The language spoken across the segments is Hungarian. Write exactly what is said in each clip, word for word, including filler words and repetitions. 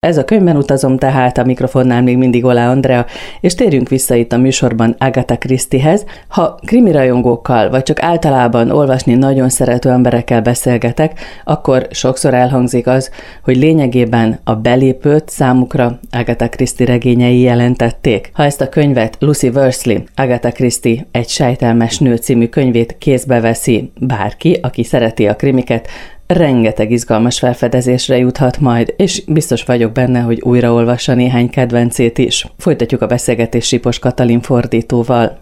Ez a Könyvben utazom, tehát a mikrofonnál még mindig Oláh Andrea, és térjünk vissza itt a műsorban Agatha Christiehez. Ha krimirajongókkal, vagy csak általában olvasni nagyon szerető emberekkel beszélgetek, akkor sokszor elhangzik az, hogy lényegében a belépőt számukra Agatha Christie regényei jelentették. Ha ezt a könyvet Lucy Worsley, Agatha Christie egy sejtelmes nő című könyvét kézbe veszi bárki, aki szereti a krimiket, rengeteg izgalmas felfedezésre juthat majd, és biztos vagyok benne, hogy újraolvassa néhány kedvencét is. Folytatjuk a beszélgetést Sipos Katalin fordítóval.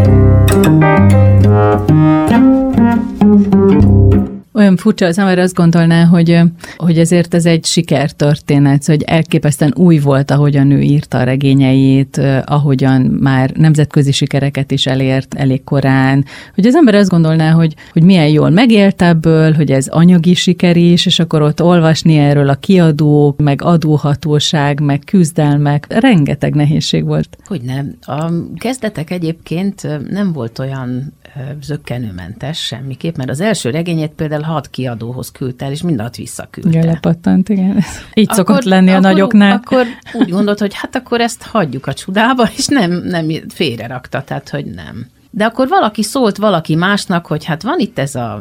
Olyan furcsa, az ember azt gondolná, hogy, hogy ezért ez egy sikertörténet, hogy elképesztően új volt, ahogyan ő írta a regényeit, ahogyan már nemzetközi sikereket is elért elég korán, hogy az ember azt gondolná, hogy, hogy milyen jól megélt ebből, hogy ez anyagi siker is, és akkor ott olvasni erről a kiadók, meg adóhatóság, meg küzdelmek, rengeteg nehézség volt. Hogy nem. A kezdetek egyébként nem volt olyan zökkenőmentes semmiképp, mert az első regényét például hat kiadóhoz küldte el, és mindat visszaküldte. Igen, lepattant, igen. Így akkor, szokott lenni akkor, a nagyoknál. Akkor úgy gondolt, hogy hát akkor ezt hagyjuk a csudába, és nem, nem félre rakta, tehát hogy nem. De akkor valaki szólt valaki másnak, hogy hát van itt ez a...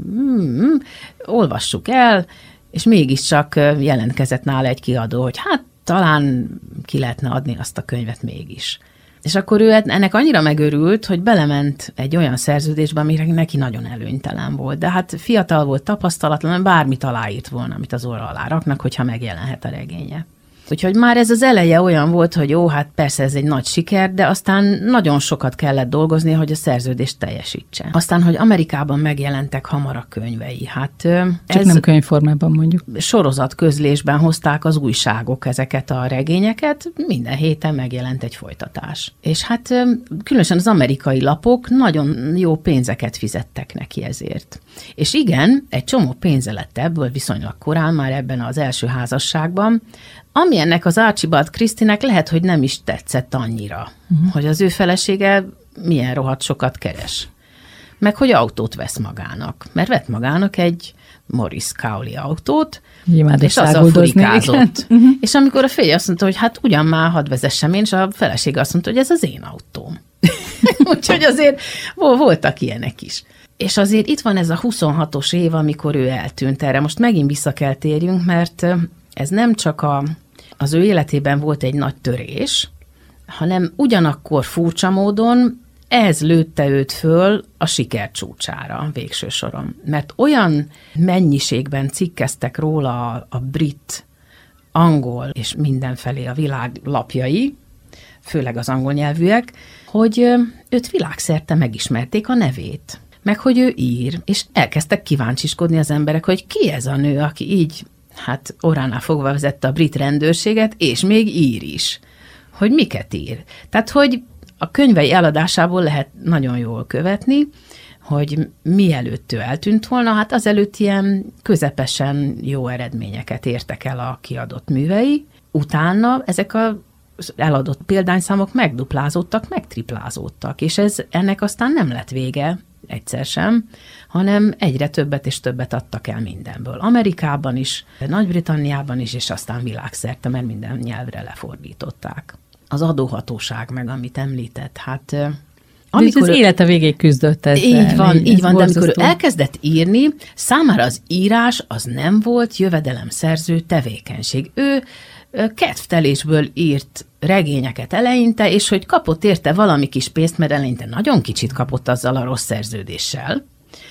Hmm, olvassuk el, és mégiscsak jelentkezett nála egy kiadó, hogy hát talán ki lehetne adni azt a könyvet mégis. És akkor ő ennek annyira megörült, hogy belement egy olyan szerződésbe, amire neki nagyon előnytelen volt. De hát fiatal volt, tapasztalatlan, bármit aláírt volna, amit az orra alá raknak, hogyha megjelenhet a regénye. Úgyhogy már ez az eleje olyan volt, hogy jó, hát persze ez egy nagy siker, de aztán nagyon sokat kellett dolgozni, hogy a szerződést teljesítse. Aztán, hogy Amerikában megjelentek hamar a könyvei. Hát csak nem könyvformában mondjuk. Sorozat közlésben hozták az újságok ezeket a regényeket, minden héten megjelent egy folytatás. És hát különösen az amerikai lapok nagyon jó pénzeket fizettek neki ezért. És igen, egy csomó pénze lett ebből viszonylag korán, már ebben az első házasságban, ami ennek az Archibald Christie-nek lehet, hogy nem is tetszett annyira, uh-huh. hogy az ő felesége milyen rohadt sokat keres. Meg hogy autót vesz magának. Mert vett magának egy Morris Cowley autót, Imád és azzal furikázott. Uh-huh. És amikor a férje azt mondta, hogy hát ugyan már hadd vezessem én, és a felesége azt mondta, hogy ez az én autóm. Úgyhogy azért voltak ilyenek is. És azért itt van ez a huszonhatos év, amikor ő eltűnt erre. Most megint vissza kell térjünk, mert ez nem csak a, az ő életében volt egy nagy törés, hanem ugyanakkor furcsa módon ez lőtte őt föl a siker csúcsára végső soron. Mert olyan mennyiségben cikkeztek róla a, a brit, angol és mindenfelé a világ lapjai, főleg az angol nyelvűek, hogy őt világszerte megismerték a nevét. Meg hogy ő ír, és elkezdtek kíváncsiskodni az emberek, hogy ki ez a nő, aki így, hát orránál fogva vezette a brit rendőrséget, és még ír is. Hogy miket ír. Tehát, hogy a könyvei eladásából lehet nagyon jól követni, hogy mielőtt ő eltűnt volna, hát azelőtt ilyen közepesen jó eredményeket értek el a kiadott művei. Utána ezek a eladott példányszámok megduplázódtak, megtriplázódtak, és ez ennek aztán nem lett vége, egyszer sem, hanem egyre többet és többet adtak el mindenből. Amerikában is, Nagy-Britanniában is, és aztán világszerte, mert minden nyelvre lefordították. Az adóhatóság meg, amit említett, hát... Amikor az élete végéig küzdött ezzel. Így van, így, így van, de amikor ő elkezdett írni, számára az írás az nem volt jövedelemszerző tevékenység. Ő kedvtelésből írt regényeket eleinte, és hogy kapott érte valami kis pénzt, mert eleinte nagyon kicsit kapott azzal a rossz szerződéssel,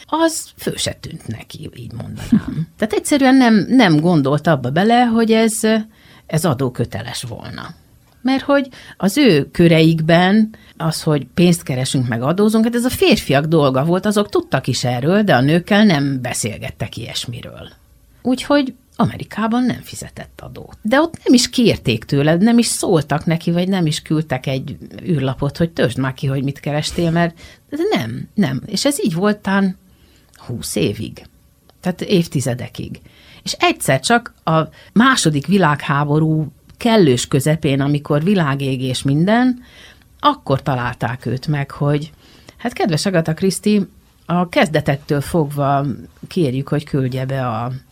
az fő se tűnt neki, így mondanám. Tehát egyszerűen nem, nem gondolt abba bele, hogy ez, ez adóköteles volna. Mert hogy az ő köreikben az, hogy pénzt keresünk meg adózunk, hát ez a férfiak dolga volt, azok tudtak is erről, de a nőkkel nem beszélgettek ilyesmiről. Úgyhogy Amerikában nem fizetett adót. De ott nem is kérték tőle, nem is szóltak neki, vagy nem is küldtek egy űrlapot, hogy töltsd már ki, hogy mit kerestél, mert nem, nem. És ez így volt tán húsz évig. Tehát évtizedekig. És egyszer csak a második világháború kellős közepén, amikor világégés minden, akkor találták őt meg, hogy hát kedves Agatha Christie, a kezdetektől fogva kérjük, hogy küldje be a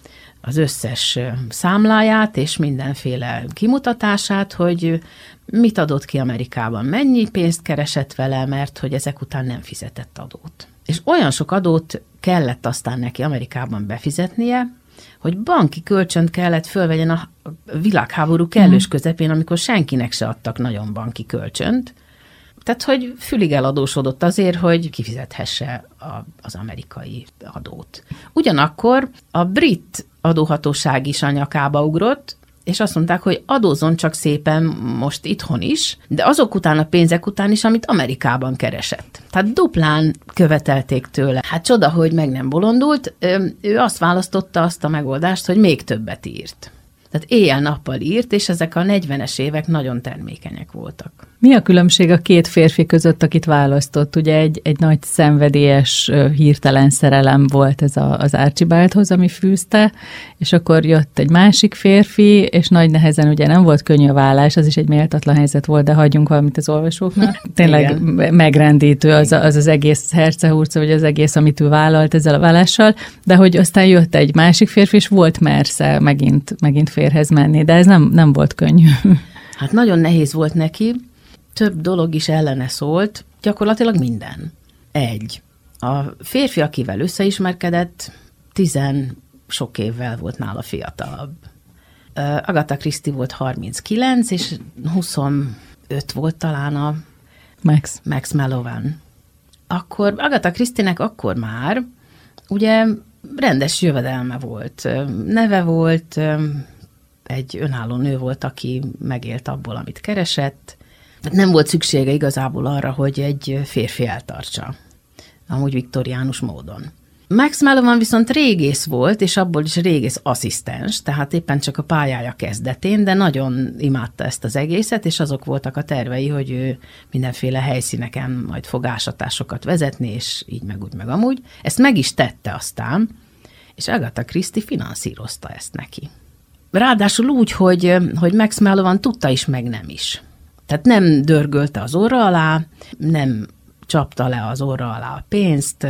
az összes számláját és mindenféle kimutatását, hogy mit adott ki Amerikában, mennyi pénzt keresett vele, mert hogy ezek után nem fizetett adót. És olyan sok adót kellett aztán neki Amerikában befizetnie, hogy banki kölcsönt kellett fölvegyen a világháború kellős közepén, amikor senkinek se adtak nagyon banki kölcsönt. Tehát, hogy fülig eladósodott azért, hogy kifizethesse a, az amerikai adót. Ugyanakkor a brit adóhatóság is a nyakába ugrott, és azt mondták, hogy adózzon csak szépen most itthon is, de azok után a pénzek után is, amit Amerikában keresett. Tehát duplán követelték tőle. Hát csoda, hogy meg nem bolondult, ő azt választotta azt a megoldást, hogy még többet írt. Tehát éjjel-nappal írt, és ezek a negyvenes évek nagyon termékenyek voltak. Mi a különbség a két férfi között, akit választott? Ugye egy, egy nagy szenvedélyes, hirtelen szerelem volt ez a, az Archibaldhoz, ami fűzte, és akkor jött egy másik férfi, és nagy nehezen ugye nem volt könnyű a vállás, az is egy méltatlan helyzet volt, de hagyjunk valamit az olvasóknak. Tényleg igen. Megrendítő az, az az egész hercehurca, vagy az egész, amit ő vállalt ezzel a vállással, de hogy aztán jött egy másik férfi, és volt mersze megint, megint férhez menni, de ez nem, nem volt könnyű. Hát nagyon nehéz volt neki, több dolog is ellene szólt, gyakorlatilag minden. Egy. A férfi, akivel összeismerkedett, tizen sok évvel volt nála fiatalabb. Agatha Christie volt harminckilenc, és huszonöt volt talán a Max, Max Mallowan. Akkor Agatha Christie-nek akkor már ugye rendes jövedelme volt, neve volt, egy önálló nő volt, aki megélt abból, amit keresett. Nem volt szüksége igazából arra, hogy egy férfi eltartsa, amúgy viktoriánus módon. Max Mallowan viszont régész volt, és abból is régész asszisztens, tehát éppen csak a pályája kezdetén, de nagyon imádta ezt az egészet, és azok voltak a tervei, hogy ő mindenféle helyszíneken majd fog ásatásokat vezetni, és így meg úgy meg amúgy. Ezt meg is tette aztán, és Agatha Christie finanszírozta ezt neki. Ráadásul úgy, hogy, hogy Max Mallowan tudta is, meg nem is. Tehát nem dörgölte az orra alá, nem csapta le az orra alá a pénzt,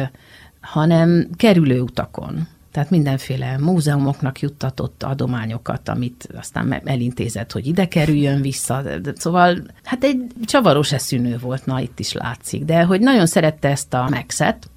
hanem kerülő utakon. Tehát mindenféle múzeumoknak juttatott adományokat, amit aztán elintézett, hogy ide kerüljön vissza. Szóval hát egy csavaros eszűnő volt, na itt is látszik. De hogy nagyon szerette ezt a Maxet,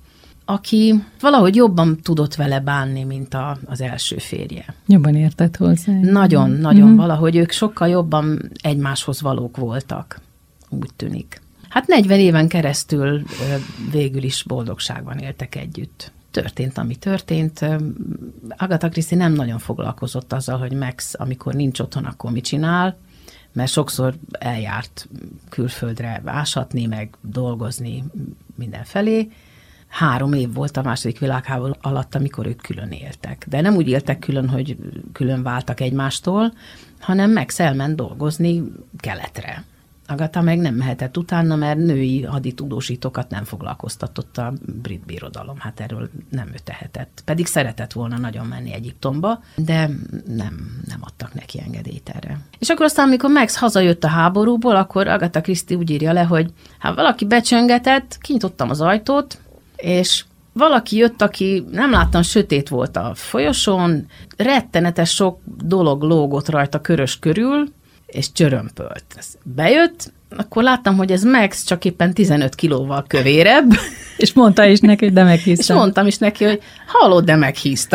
aki valahogy jobban tudott vele bánni, mint a, az első férje. Jobban értett hozzá. Nagyon, nagyon mm-hmm. valahogy ők sokkal jobban egymáshoz valók voltak, úgy tűnik. Hát negyven éven keresztül végül is boldogságban éltek együtt. Történt, ami történt. Agatha Christie nem nagyon foglalkozott azzal, hogy Max, amikor nincs otthon, akkor mit csinál, mert sokszor eljárt külföldre ásatni, meg dolgozni mindenfelé. Három év volt a második világháború alatt, amikor ők külön éltek. De nem úgy éltek külön, hogy külön váltak egymástól, hanem Max elment dolgozni keletre. Agatha meg nem mehetett utána, mert női haditudósítókat nem foglalkoztatott a brit birodalom. Hát erről nem ő tehetett. Pedig szeretett volna nagyon menni Egyiptomba, de nem, nem adtak neki engedélyt erre. És akkor aztán, amikor Max hazajött a háborúból, akkor Agatha Christie úgy írja le, hogy hát valaki becsöngetett, kinyitottam az ajtót, és valaki jött, aki nem láttam, sötét volt a folyosón, rettenetes sok dolog lógott rajta körös körül, és csörömpölt. Bejött, akkor láttam, hogy ez Max csak éppen tizenöt kilóval kövérebb. És mondta is neki, hogy de meghíztam. És mondtam is neki, hogy hallod, de meghíztam.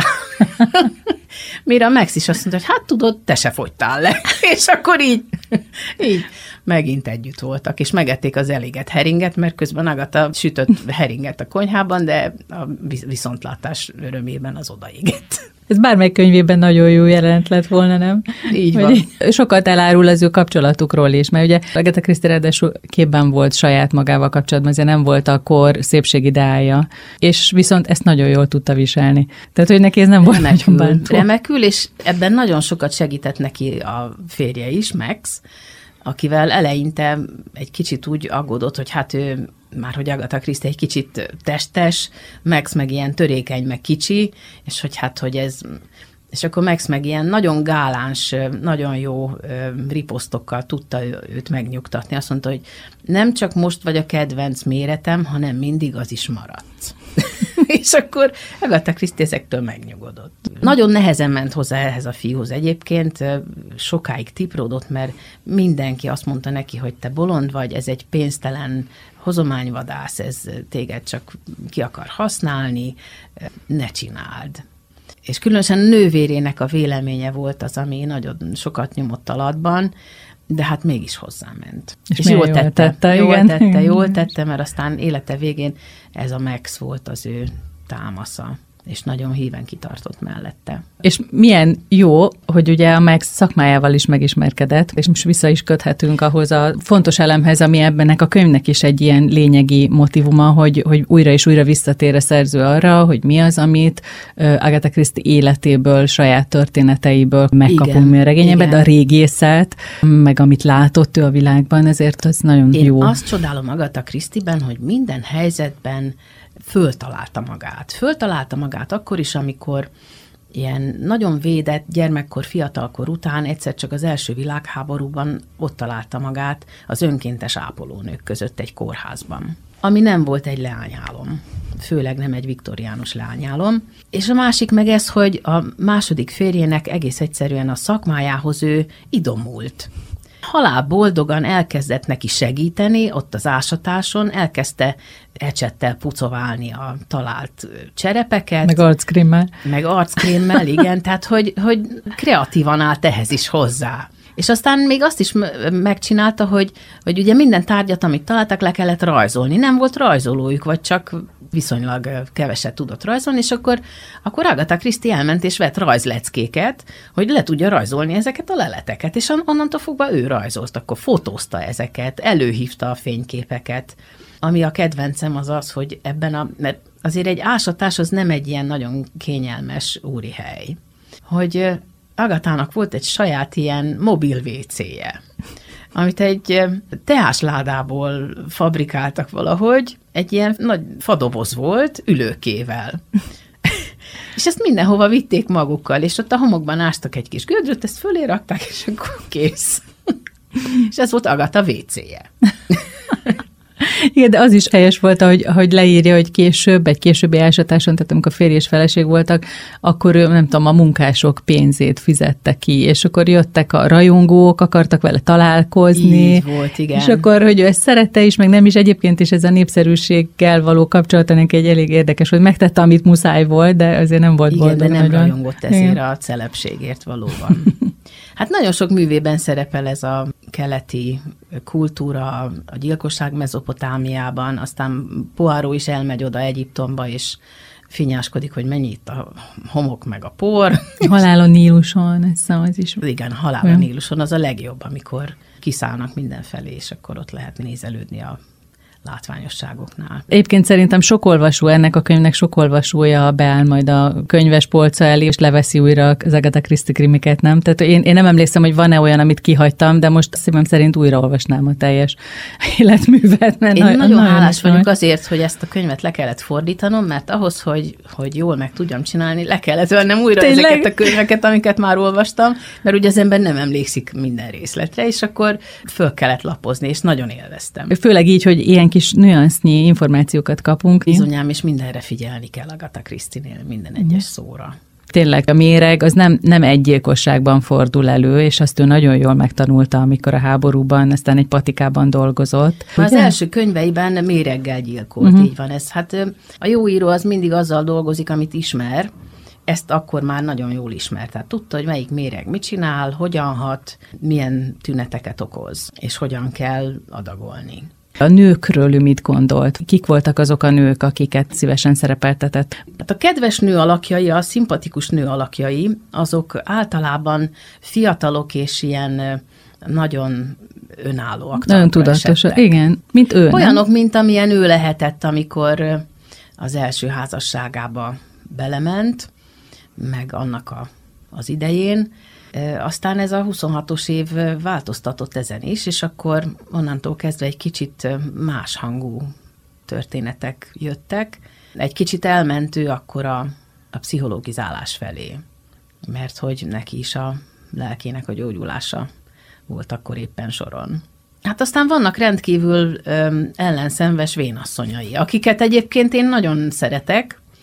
Mire a Max is azt mondta, hogy hát tudod, te se fogytál le. És akkor így, így megint együtt voltak, és megették az elégett heringet, mert közben Agatha sütött heringet a konyhában, de a viszontlátás örömében az odaégett. Ez bármely könyvében nagyon jó jelenet lett volna, nem? Így van. Sokat elárul az ő kapcsolatukról is, mert ugye Agatha Christie ráadásul képben volt saját magával kapcsolatban, azért nem volt akkor szépségideája, és viszont ezt nagyon jól tudta viselni. Tehát, hogy neki ez nem volt nagyon bántó. Remekül, és ebben nagyon sokat segített neki a férje is, Max, akivel eleinte egy kicsit úgy aggódott, hogy hát ő már hogy Agatha Christie egy kicsit testes, Max meg ilyen törékeny, meg kicsi, és hogy hát, hogy ez... És akkor Max meg ilyen nagyon gáláns, nagyon jó riposztokkal tudta őt megnyugtatni. Azt mondta, hogy nem csak most vagy a kedvenc méretem, hanem mindig az is maradt. És akkor Agatha Christie ezektől megnyugodott. Nagyon nehezen ment hozzá ehhez a fiúhoz egyébként, sokáig tipródott, mert mindenki azt mondta neki, hogy te bolond vagy, ez egy pénztelen hozományvadász, ez téged csak ki akar használni, ne csináld. És különösen nővérének a véleménye volt az, ami nagyon sokat nyomott alatban, de hát mégis hozzáment. És, és jól tette, tette, jól igen. tette, jól tette, mert aztán élete végén ez a Max volt az ő támasza, és nagyon híven kitartott mellette. És milyen jó, hogy ugye a Max szakmájával is megismerkedett, és most vissza is köthetünk ahhoz a fontos elemhez, ami ebbennek a könyvnek is egy ilyen lényegi motivuma, hogy, hogy újra és újra visszatér a szerző arra, hogy mi az, amit Agatha Christie életéből, saját történeteiből megkapunk mi a regényében, de a régészet, meg amit látott ő a világban, ezért az nagyon Én jó. Én azt csodálom Agatha Christie-ben, hogy minden helyzetben föltalálta magát. Föltalálta magát akkor is, amikor ilyen nagyon védett gyermekkor, fiatalkor után egyszer csak az első világháborúban ott találta magát az önkéntes ápolónők között egy kórházban, ami nem volt egy leányálom, főleg nem egy viktoriánus leányálom. És a másik meg ez, hogy a második férjének egész egyszerűen a szakmájához ő idomult. Halál boldogan elkezdett neki segíteni ott az ásatáson, elkezdte ecsettel pucoválni a talált cserepeket. Meg arckrémmel. Meg arckrémmel, igen, tehát hogy, hogy kreatívan állt ehhez is hozzá. És aztán még azt is megcsinálta, hogy, hogy ugye minden tárgyat, amit találtak, le kellett rajzolni. Nem volt rajzolójuk, vagy csak viszonylag keveset tudott rajzolni, és akkor, akkor Agatha Christie elment és vett rajzleckéket, hogy le tudja rajzolni ezeket a leleteket, és onnantól fogva ő rajzolt, akkor fotózta ezeket, előhívta a fényképeket. Ami a kedvencem az az, hogy ebben a, mert azért egy ásatás az nem egy ilyen nagyon kényelmes úri hely, hogy Agathának volt egy saját ilyen mobil vécéje, amit egy teásládából fabrikáltak valahogy, egy ilyen nagy fadoboz volt, ülőkével. És ezt mindenhova vitték magukkal, és ott a homokban ástak egy kis gödröt, ezt fölé rakták, és akkor kész. És ez volt Agatha vécéje. Igen, de az is helyes volt, ahogy, ahogy leírja, hogy később, egy későbbi ásatáson, tehát amikor férj és feleség voltak, akkor ő, nem tudom, a munkások pénzét fizette ki, és akkor jöttek a rajongók, akartak vele találkozni. Így volt, igen. És akkor, hogy ő ezt szerette is, meg nem is, egyébként is ez a népszerűséggel való kapcsolata neki egy elég érdekes, hogy megtette, amit muszáj volt, de azért nem volt igen, boldog. Igen, de nem nagyon rajongott ezért a celebségért valóban. Hát nagyon sok művében szerepel ez a keleti kultúra, a gyilkosság Mezopotámiában, aztán Poirot is elmegy oda Egyiptomba, és finnyáskodik, hogy mennyi itt a homok meg a por. Halálon Níluson, ez az is. Igen, Halálon Níluson az a legjobb, amikor kiszállnak mindenfelé, és akkor ott lehet nézelődni a látványosságoknál. Egyébként szerintem sok olvasó, ennek a könyvnek sok olvasója beáll majd a könyves polca elé, és leveszi újra az Agatha Christie krimiket, nem? Tehát én, én nem emlékszem, hogy van-e olyan, amit kihagytam, de most szívem szerint újra olvasnám a teljes életművet. Mert én nagyon, nagyon nagyon hálás nagyon vagyok azért, hogy ezt a könyvet le kellett fordítanom, mert ahhoz, hogy, hogy jól meg tudjam csinálni, le kellett vennem újra Tényleg? ezeket a könyveket, amiket már olvastam, mert ugye az ember nem emlékszik minden részletre, és akkor föl kellett lapozni, és nagyon élveztem. Főleg így, hogy ilyen kis nüansznyi információkat kapunk. Bizonyám, és mindenre figyelni kell Agatha Christie-nél, minden egyes szóra. Tényleg a méreg az nem, nem egy gyilkosságban fordul elő, és azt ő nagyon jól megtanulta, amikor a háborúban, aztán egy patikában dolgozott. Az ugye? első könyveiben méreggel gyilkolt, uh-huh. így van ez. Hát a jó író az mindig azzal dolgozik, amit ismer, ezt akkor már nagyon jól ismert. Tehát tudta, hogy melyik méreg mit csinál, hogyan hat, milyen tüneteket okoz, és hogyan kell adagolni. A nőkről ő mit gondolt? Kik voltak azok a nők, akiket szívesen szerepeltetett? Hát a kedves nő alakjai, a szimpatikus nő alakjai, azok általában fiatalok és ilyen nagyon önállóak. Nagyon tudatos, igen, mint ő. Olyanok, nem? mint amilyen ő lehetett, amikor az első házasságába belement, meg annak a, az idején. Aztán ez a huszonhatos év változtatott ezen is, és akkor onnantól kezdve egy kicsit más hangú történetek jöttek. Egy kicsit elment ő akkor a, a pszichológizálás felé, mert hogy neki is a lelkének a gyógyulása volt akkor éppen soron. Hát aztán vannak rendkívül öm, ellenszenves vénasszonyai, akiket egyébként én nagyon szeretek,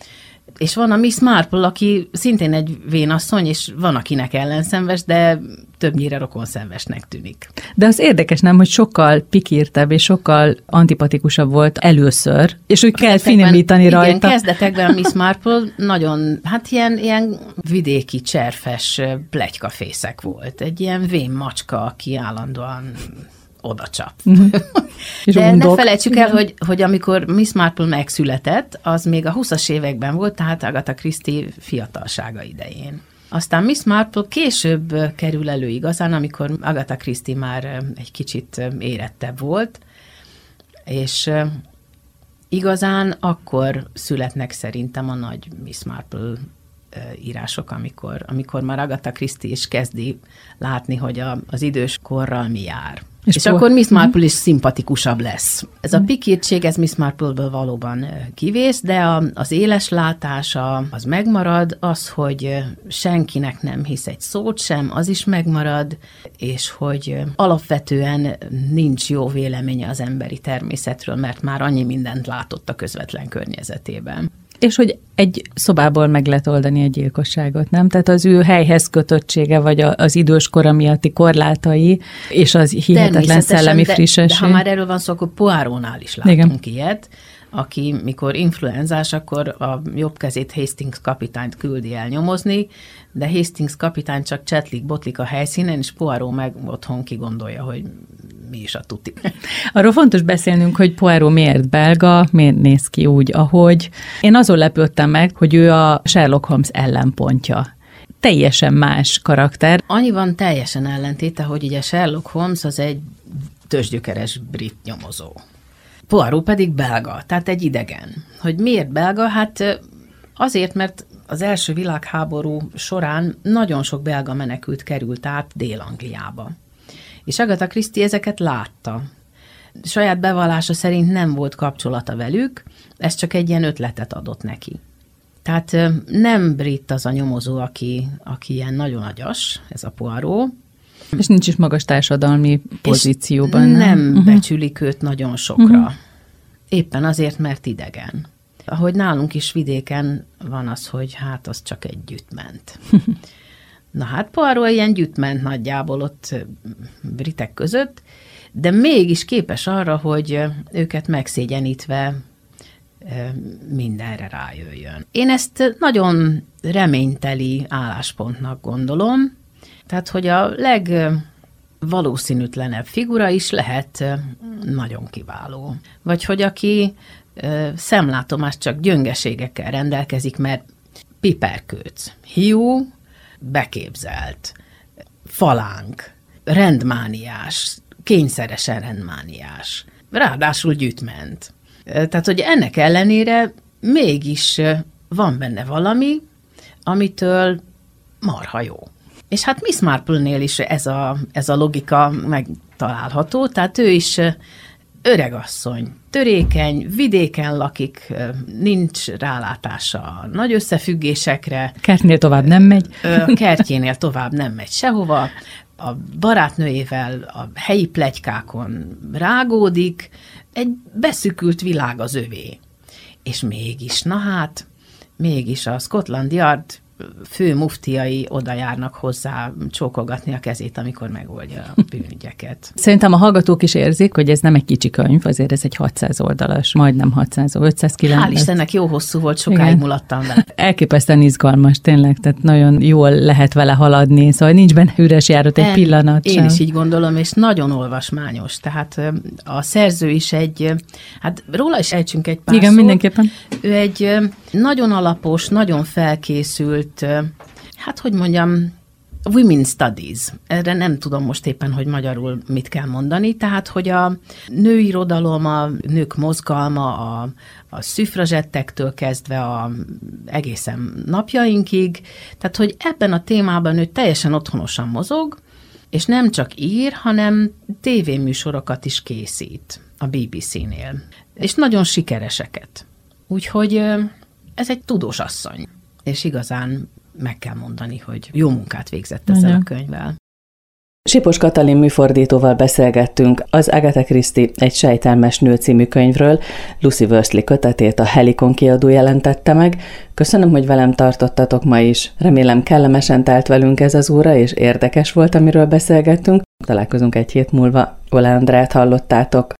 És van a Miss Marple, aki szintén egy vénasszony, és van, akinek ellenszenves, de többnyire rokonszenvesnek tűnik. De az érdekes, nem, hogy sokkal pikírtebb és sokkal antipatikusabb volt először, és úgy kell finomítani rajta. Igen, kezdetekben a Miss Marple nagyon, hát ilyen, ilyen vidéki, cserfes pletykafészek volt. Egy ilyen vén macska, aki állandóan odacsap. Uh-huh. De undok. Ne felejtsük el, hogy, hogy amikor Miss Marple megszületett, az még a húszas években volt, tehát Agatha Christie fiatalsága idején. Aztán Miss Marple később kerül elő igazán, amikor Agatha Christie már egy kicsit érettebb volt, és igazán akkor születnek szerintem a nagy Miss Marple írások, amikor, amikor már Agatha Christie is kezdi látni, hogy a, az idős korral mi jár. És, és akkor Miss Marple is szimpatikusabb lesz. Ez a pikírtség, ez Miss Marple-ből valóban kivész, de a, az éles látása az megmarad, az, hogy senkinek nem hisz egy szót sem, az is megmarad, és hogy alapvetően nincs jó véleménye az emberi természetről, mert már annyi mindent látott a közvetlen környezetében. És hogy egy szobából meg lehet oldani egy gyilkosságot, nem? Tehát az ő helyhez kötöttsége, vagy az időskora miatti korlátai, és az hihetetlen szellemi frissesség. De, de ha már erről van szó, akkor Poirónál is látunk Igen. ilyet, aki mikor influenzás, akkor a jobb kezét Hastings kapitányt küldi el nyomozni, de Hastings kapitány csak csetlik, botlik a helyszínen, és Poirot meg otthon kigondolja, hogy mi is a tuti. Arról fontos beszélnünk, hogy Poirot miért belga, miért néz ki úgy, ahogy. Én azon lepődtem meg, hogy ő a Sherlock Holmes ellenpontja. Teljesen más karakter. Annyi van teljesen ellentéte, hogy ugye Sherlock Holmes az egy tőzsgyökeres brit nyomozó. Poirot pedig belga, tehát egy idegen. Hogy miért belga? Hát azért, mert az első világháború során nagyon sok belga menekült került át Dél-Angliába. És Agatha Christie ezeket látta. Saját bevallása szerint nem volt kapcsolata velük, ez csak egy ilyen ötletet adott neki. Tehát nem brit az a nyomozó, aki, aki ilyen nagyon agyas, ez a Poirot. És nincs is magas társadalmi pozícióban. Nem, nem uh-huh. becsülik őt nagyon sokra. Uh-huh. Éppen azért, mert idegen. Ahogy nálunk is vidéken van az, hogy hát az csak egy gyütment. Na hát Poirot ilyen gyütment nagyjából ott britek között, de mégis képes arra, hogy őket megszégyenítve mindenre rájöjjön. Én ezt nagyon reményteli álláspontnak gondolom, tehát hogy a legvalószínűtlenebb figura is lehet nagyon kiváló. Vagy hogy aki szemlátomás csak gyöngeségekkel rendelkezik, mert piperkőc, hiú, beképzelt, falánk, rendmániás, kényszeresen rendmániás, ráadásul gyűjtment. Tehát, hogy ennek ellenére mégis van benne valami, amitől marha jó. És hát Miss Marple-nél is ez a, ez a logika megtalálható, tehát ő is öregasszony, törékeny, vidéken lakik, nincs rálátása nagy összefüggésekre. Kertnél tovább nem megy. A kertjénél tovább nem megy sehova. A barátnőjével a helyi pletykákon rágódik, egy beszűkült világ az övé. És mégis, na hát, mégis a Scotland Yard fő muftiai oda járnak hozzá csókolgatni a kezét, amikor megoldja a bűnügyeket. Szerintem a hallgatók is érzik, hogy ez nem egy kicsi könyv, azért ez egy hatszáz oldalas, majdnem hatszáz, ötszázkilencven. Hál' Istennek jó hosszú volt, sokáig Igen. mulattam vele. Elképesztően izgalmas, tényleg, tehát nagyon jól lehet vele haladni, szóval nincs benne üres járat egy en, pillanat Én sem. is így gondolom, és nagyon olvasmányos, tehát a szerző is egy, hát róla is ejtsünk egy pár Igen, szót. mindenképpen. Ő egy nagyon alapos, nagyon felkészült, hát hogy mondjam, women studies. Erre nem tudom most éppen, hogy magyarul mit kell mondani, tehát, hogy a nőirodalom, a nők mozgalma, a, a szüfrazsettektől kezdve a egészen napjainkig, tehát, hogy ebben a témában ő teljesen otthonosan mozog, és nem csak ír, hanem tévéműsorokat is készít a bé bé cé-nél, és nagyon sikereseket. Úgyhogy ez egy tudós asszony. És igazán meg kell mondani, hogy jó munkát végzett ezzel a könyvvel. Sipos Katalin műfordítóval beszélgettünk az Agatha Christie Egy sejtelmes nő című könyvről. Lucy Worsley kötetét a Helikon kiadó jelentette meg. Köszönöm, hogy velem tartottatok ma is. Remélem kellemesen telt velünk ez az óra, és érdekes volt, amiről beszélgettünk. Találkozunk egy hét múlva. Oláh Andrát hallottátok.